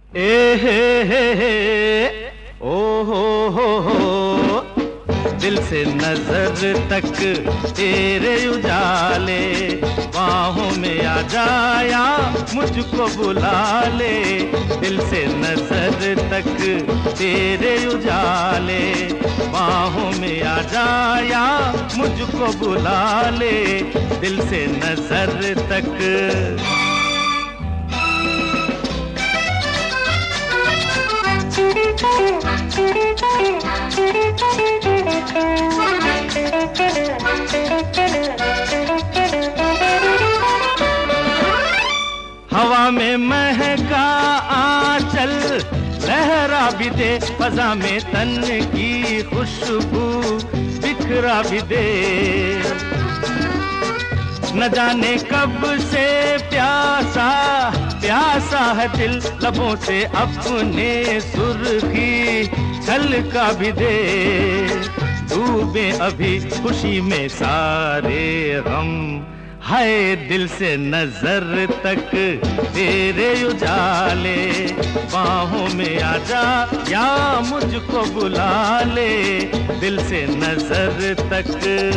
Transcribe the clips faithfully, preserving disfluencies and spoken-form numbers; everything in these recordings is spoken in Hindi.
ए हे हे हे ओ हो हो हो, दिल से नजर तक तेरे उजाले, बाहों में आ जाया मुझको बुला ले। दिल से नजर तक तेरे उजाले, बाहों में आ जाया मुझको बुला ले। दिल से नजर तक हवा में महका आंचल लहरा भी दे, फजा में तन की खुशबू बिखरा भी दे। न जाने कब से प्यासा प्यासा है दिल, लबों से अपने सुर्खी छलका भी दे। डूबे अभी खुशी में सारे गम, हाय दिल से नजर तक तेरे उजाले, बाहों में आ जा या मुझको बुला ले। दिल से नजर तक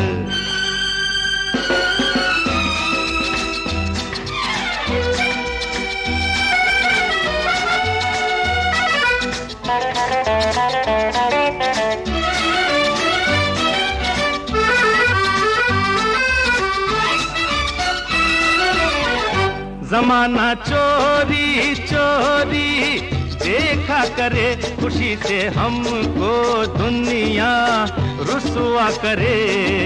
ज़माना चोरी चोरी देखा करे, खुशी से हमको दुनिया रुसवा करे।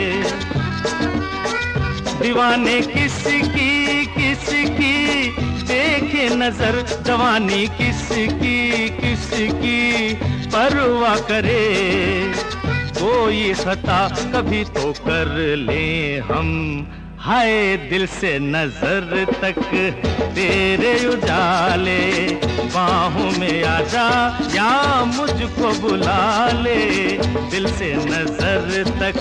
दीवाने किसकी किसकी देखे नजर, जवानी किसकी किसकी परवाह करे। कोई खता कभी तो कर ले हम, हाय दिल से नजर तक तेरे उजाले, बाहों में आ जा या मुझको बुला ले। दिल से नजर तक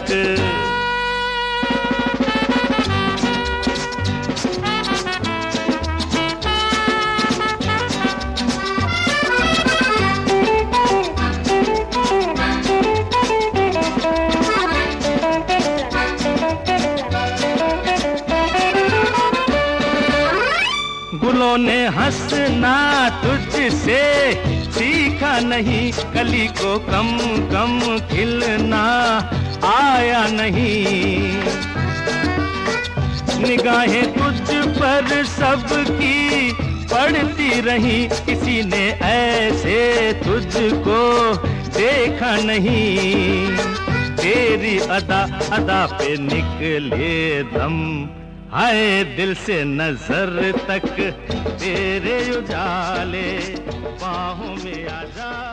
गुलों ने हंसना तुझसे सीखा नहीं, कली को कम कम खिलना आया नहीं। निगाहें तुझ पर सबकी पड़ती रही, किसी ने ऐसे तुझको देखा नहीं। तेरी अदा अदा पे निकले दम, हाय दिल से नजर तक तेरे उजाले, बाहों में आ जा।